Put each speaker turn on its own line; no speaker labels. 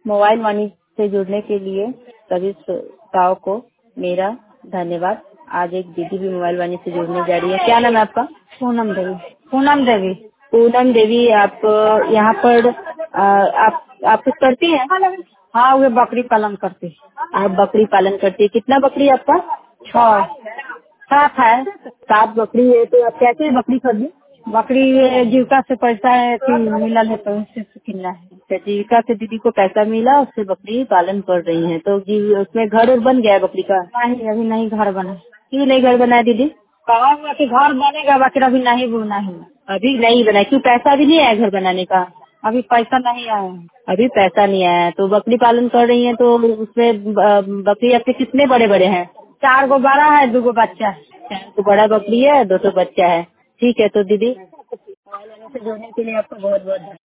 Mobile money से जुड़ने के लिए सभी श्रोताओं को मेरा धन्यवाद। आज एक दीदी भी मोबाइल मनी से जुड़ने जा रही है। क्या नाम है आपका?
पूनम देवी। पूनम देवी।
पूनम देवी, आप यहाँ पर आप कुछ करती हैं?
हाँ, वो बकरी पालन करती।
आप बकरी पालन करती है। कितना बकरी है आपका?
6 7 है।
7 बकरी है। तो आप कैसे बकरी खरीदी?
बकरी जीविका से पैसा है कि मिला है तो उससे किला है।
अच्छा, जीविका से दीदी को पैसा मिला, उससे बकरी पालन कर रही हैं। तो जी उसमें घर और बन गया है बकरी का?
नहीं, अभी नहीं घर बना।
क्यों नहीं घर बनाया दीदी?
कहा हुआ कि घर बनेगा, बाकी अभी नहीं बुना है।
अभी नहीं बनाया? क्यों, पैसा भी नहीं आया घर बनाने का?
अभी पैसा नहीं आया है।
अभी पैसा नहीं आया है। तो बकरी पालन कर रही हैं, तो उसमें बकरी आपके कितने बड़े बड़े हैं?
4 गो बड़ा है, 2 गो बच्चा है।
4 तो बड़ा बकरी है, 2 तो बच्चा है। ठीक है, तो दीदी मोबाइल वाले से जुड़ने के लिए आपका बहुत बहुत धन्यवाद।